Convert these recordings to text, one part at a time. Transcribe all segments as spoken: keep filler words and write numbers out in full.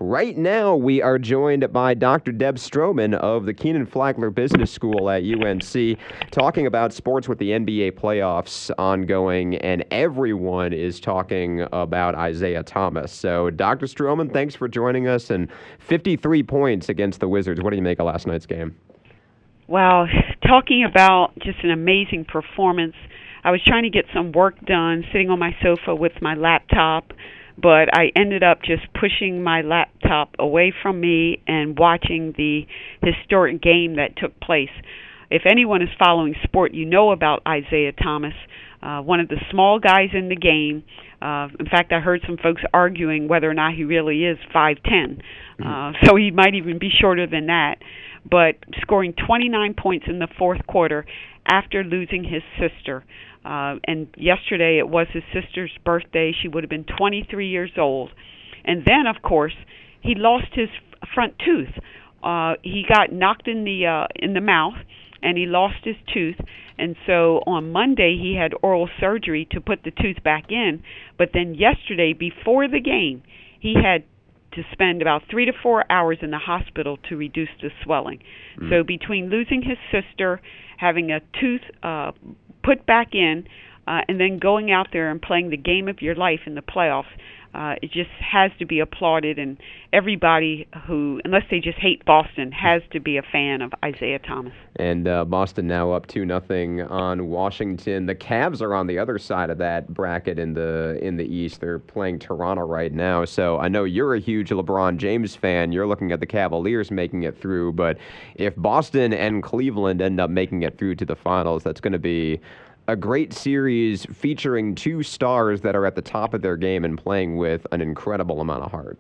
Right now, we are joined by Doctor Deb Stroman of the Kenan Flagler Business School at U N C, talking about sports with the N B A playoffs ongoing, and everyone is talking about Isaiah Thomas. So, Doctor Stroman, thanks for joining us, and fifty-three points against the Wizards. What do you make of last night's game? Well, talking about just an amazing performance. I was trying to get some work done, sitting on my sofa with my laptop, but I ended up just pushing my laptop away from me and watching the historic game that took place. If anyone is following sport, you know about Isaiah Thomas, uh, one of the small guys in the game. Uh, in fact, I heard some folks arguing whether or not he really is five ten, mm-hmm. uh, so he might even be shorter than that. But scoring twenty-nine points in the fourth quarter after losing his sister. Uh, and yesterday it was his sister's birthday. She would have been twenty-three years old. And then, of course, he lost his f- front tooth. Uh, he got knocked in the uh, in the mouth, and he lost his tooth. And so on Monday he had oral surgery to put the tooth back in. But then yesterday, before the game, he had to spend about three to four hours in the hospital to reduce the swelling. Mm. So between losing his sister, having a tooth uh, put back in, uh, and then going out there and playing the game of your life in the playoffs, uh, it just has to be applauded. And everybody who, unless they just hate Boston, has to be a fan of Isaiah Thomas. And uh, Boston now up two nothing on Washington. The Cavs are on the other side of that bracket in the in the East. They're playing Toronto right now. So I know you're a huge LeBron James fan. You're looking at the Cavaliers making it through. But if Boston and Cleveland end up making it through to the finals, that's going to be a great series featuring two stars that are at the top of their game and playing with an incredible amount of heart.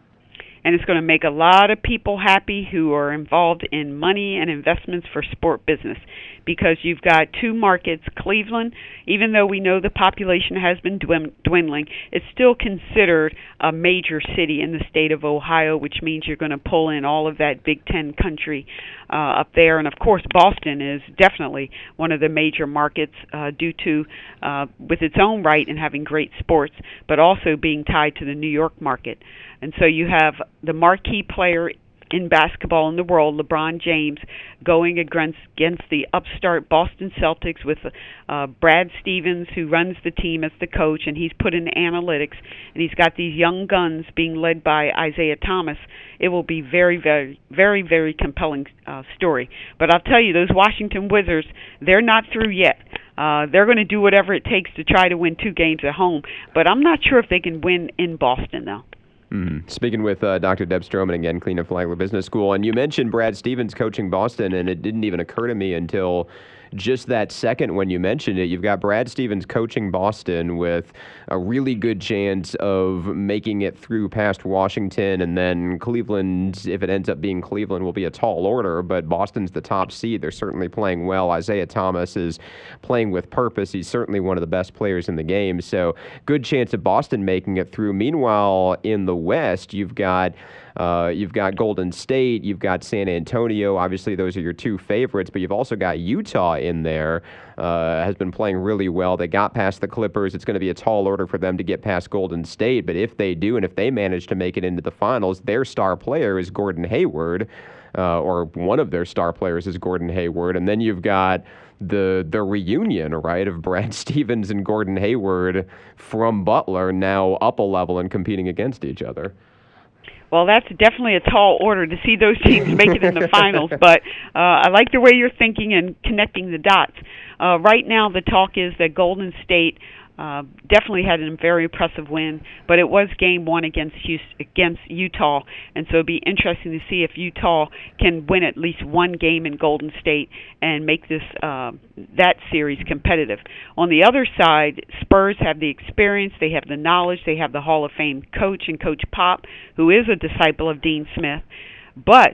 And it's going to make a lot of people happy who are involved in money and investments for sport business, because you've got two markets. Cleveland, even though we know the population has been dwindling, it's still considered a major city in the state of Ohio, which means you're going to pull in all of that Big Ten country uh, up there. And, of course, Boston is definitely one of the major markets uh, due to, uh, with its own right and having great sports, but also being tied to the New York market. And so you have the marquee player in basketball in the world, LeBron James, going against, against the upstart Boston Celtics with uh, Brad Stevens, who runs the team as the coach, and he's put in analytics, and he's got these young guns being led by Isaiah Thomas. It will be very, very, very, very compelling uh, story. But I'll tell you, those Washington Wizards, they're not through yet. Uh, they're going to do whatever it takes to try to win two games at home, but I'm not sure if they can win in Boston, though. Mm-hmm. Speaking with uh, Doctor Deb Stroman again, Kenan Flagler Business School, and you mentioned Brad Stevens coaching Boston, and it didn't even occur to me until just that second when you mentioned it. You've got Brad Stevens coaching Boston with a really good chance of making it through past Washington, and then Cleveland, if it ends up being Cleveland, will be a tall order, but Boston's the top seed. They're certainly playing well. Isaiah Thomas is playing with purpose. He's certainly one of the best players in the game, so good chance of Boston making it through. Meanwhile, in the West, you've got Uh, you've got Golden State, you've got San Antonio. Obviously, those are your two favorites, but you've also got Utah in there, uh, has been playing really well. They got past the Clippers. It's going to be a tall order for them to get past Golden State, but if they do, and if they manage to make it into the finals, their star player is Gordon Hayward, uh, or one of their star players is Gordon Hayward, and then you've got the the reunion, right, of Brad Stevens and Gordon Hayward from Butler now up a level and competing against each other. Well, that's definitely a tall order to see those teams make it in the finals, but uh, I like the way you're thinking and connecting the dots. Uh, right now, the talk is that Golden State uh, definitely had a very impressive win, but it was game one against Houston, against Utah, and so it'd be interesting to see if Utah can win at least one game in Golden State and make this uh, that series competitive. On the other side, Spurs have the experience, they have the knowledge, they have the Hall of Fame coach and Coach Pop, who is a disciple of Dean Smith, but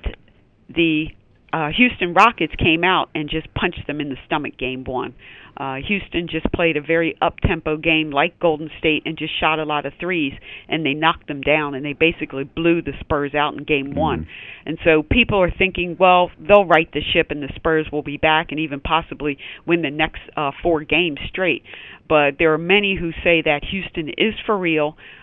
the uh, Houston Rockets came out and just punched them in the stomach game one. Uh, Houston just played a very up-tempo game like Golden State and just shot a lot of threes, and they knocked them down, and they basically blew the Spurs out in game mm-hmm. one. And so people are thinking, well, they'll right the ship and the Spurs will be back and even possibly win the next uh, four games straight. But there are many who say that Houston is for real.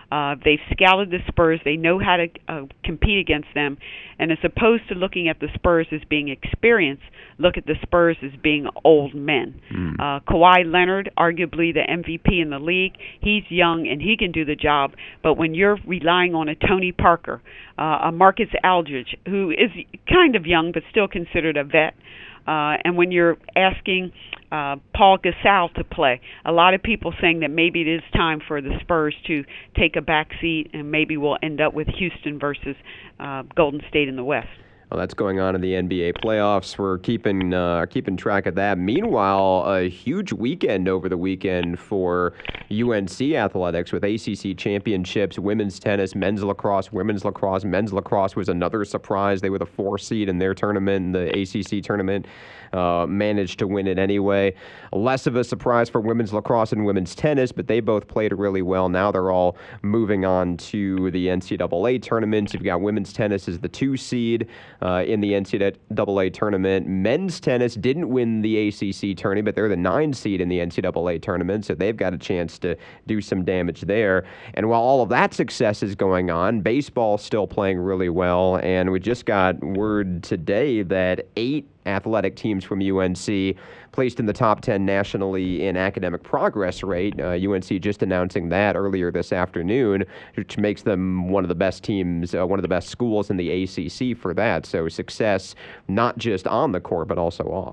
Uh, they've scouted the Spurs. They know how to uh, compete against them. And as opposed to looking at the Spurs as being experienced, look at the Spurs as being old men. Mm. Uh, Kawhi Leonard, arguably the M V P in the league, he's young and he can do the job. But when you're relying on a Tony Parker, uh, a Marcus Aldridge, who is kind of young but still considered a vet, Uh, and when you're asking uh, Paul Gasol to play, a lot of people saying that maybe it is time for the Spurs to take a back seat and maybe we'll end up with Houston versus uh, Golden State in the West. Well, that's going on in the N B A playoffs. We're keeping uh, keeping track of that. Meanwhile, a huge weekend over the weekend for U N C athletics with A C C championships, women's tennis, men's lacrosse, women's lacrosse. Men's lacrosse was another surprise. They were the four seed in their tournament, in the A C C tournament. Uh, managed to win it anyway. Less of a surprise for women's lacrosse and women's tennis, but they both played really well. Now they're all moving on to the N C double A tournament. You've got women's tennis as the two seed uh, in the N C double A tournament. Men's tennis didn't win the A C C tourney, but they're the nine seed in the N C double A tournament, so they've got a chance to do some damage there. And while all of that success is going on, baseball's still playing really well, and we just got word today that eight athletic teams from U N C placed in the top ten nationally in academic progress rate. Uh, U N C just announcing that earlier this afternoon, which makes them one of the best teams, uh, one of the best schools in the A C C for that. So success not just on the court, but also off.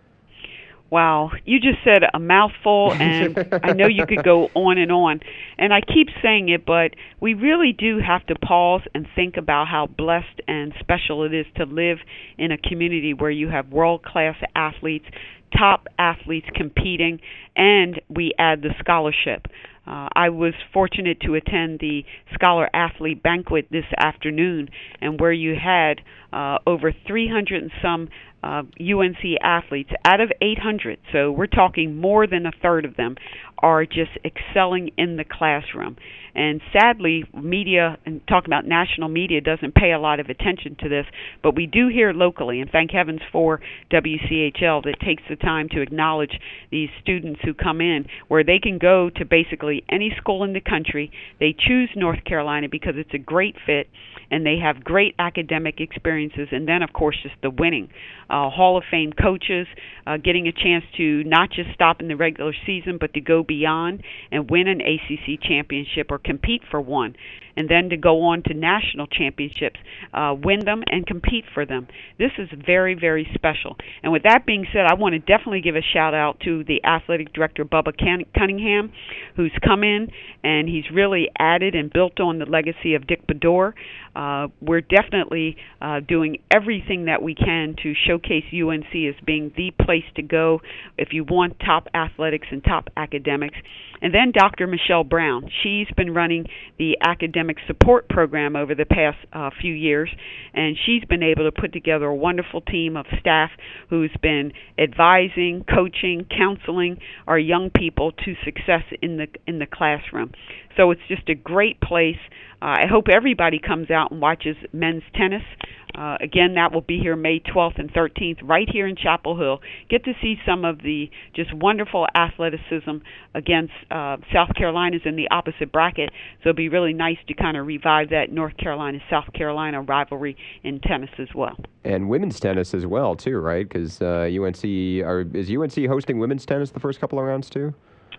Wow, you just said a mouthful, and I know you could go on and on. And I keep saying it, but we really do have to pause and think about how blessed and special it is to live in a community where you have world-class athletes, top athletes competing, and we add the scholarship. Uh, I was fortunate to attend the Scholar Athlete Banquet this afternoon, and where you had uh, over three hundred and some uh, U N C athletes out of eight hundred, so we're talking more than a third of them, are just excelling in the classroom. And sadly, media, and talking about national media, doesn't pay a lot of attention to this, but we do here locally, and thank heavens for W C H L that takes the time to acknowledge these students who come in, where they can go to basically any school in the country. They choose North Carolina because it's a great fit, and they have great academic experiences, and then, of course, just the winning. Uh, Hall of Fame coaches uh, getting a chance to not just stop in the regular season, but to go beyond and win an A C C championship or compete for one, and then to go on to national championships, uh, win them, and compete for them. This is very, very special. And with that being said, I want to definitely give a shout-out to the athletic director, Bubba Cunningham, who's come in, and he's really added and built on the legacy of Dick Bedore. Uh, we're definitely uh, doing everything that we can to showcase U N C as being the place to go if you want top athletics and top academics. And then Doctor Michelle Brown. She's been running the academic support program over the past uh, few years, and she's been able to put together a wonderful team of staff who's been advising, coaching, counseling our young people to success in the in the classroom. So it's just a great place. Uh, I hope everybody comes out and watches men's tennis. Uh, again, that will be here May twelfth and thirteenth right here in Chapel Hill. Get to see some of the just wonderful athleticism against uh, South Carolina's in the opposite bracket. So it'll be really nice to kind of revive that North Carolina-South Carolina rivalry in tennis as well. And women's tennis as well, too, right? Because uh, U N C, are, is U N C hosting women's tennis the first couple of rounds, too?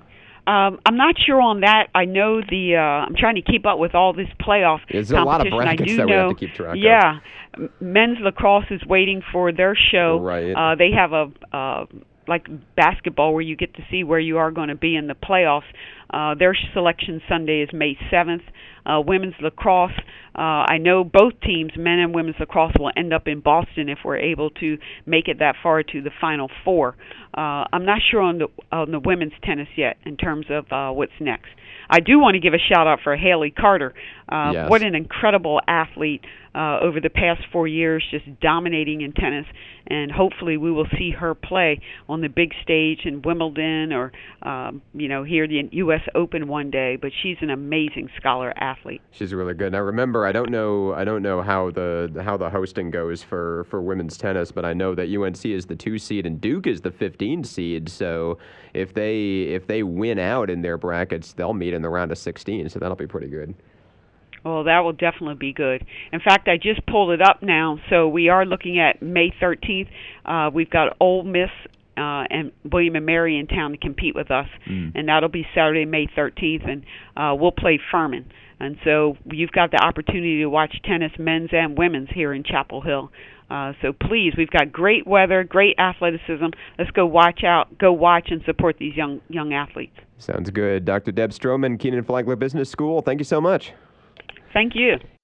Um, I'm not sure on that. I know the. Uh, I'm trying to keep up with all this playoff There's competition. a lot of brackets I do that know, we have to keep track yeah, of. Yeah, men's lacrosse is waiting for their show. Right. Uh, they have a uh, like basketball where you get to see where you are going to be in the playoffs. Uh, their selection Sunday is May seventh. Uh, women's lacrosse, uh, I know both teams, men and women's lacrosse, will end up in Boston if we're able to make it that far to the Final Four. Uh, I'm not sure on the on the women's tennis yet in terms of uh, what's next. I do want to give a shout-out for Haley Carter. Uh, yes. What an incredible athlete uh, over the past four years, just dominating in tennis. And hopefully we will see her play on the big stage in Wimbledon or, um, you know, here the U S Open one day. But she's an amazing scholar athlete. She's really good. Now, remember, I don't know, I don't know how the how the hosting goes for, for women's tennis, but I know that U N C is the two seed and Duke is the fifteen seed. So if they if they win out in their brackets, they'll meet in in the round of sixteen, so that'll be pretty good. Well, that will definitely be good. In fact, I just pulled it up now, so we are looking at May thirteenth. Uh, we've got Ole Miss uh, and William and Mary in town to compete with us, mm. and that'll be Saturday, May thirteenth, and uh, we'll play Furman. And so you've got the opportunity to watch tennis, men's and women's, here in Chapel Hill. Uh, so please, we've got great weather, great athleticism. Let's go watch out, go watch and support these young young athletes. Sounds good. Doctor Deb Stroman, Kenan Flagler Business School, thank you so much. Thank you.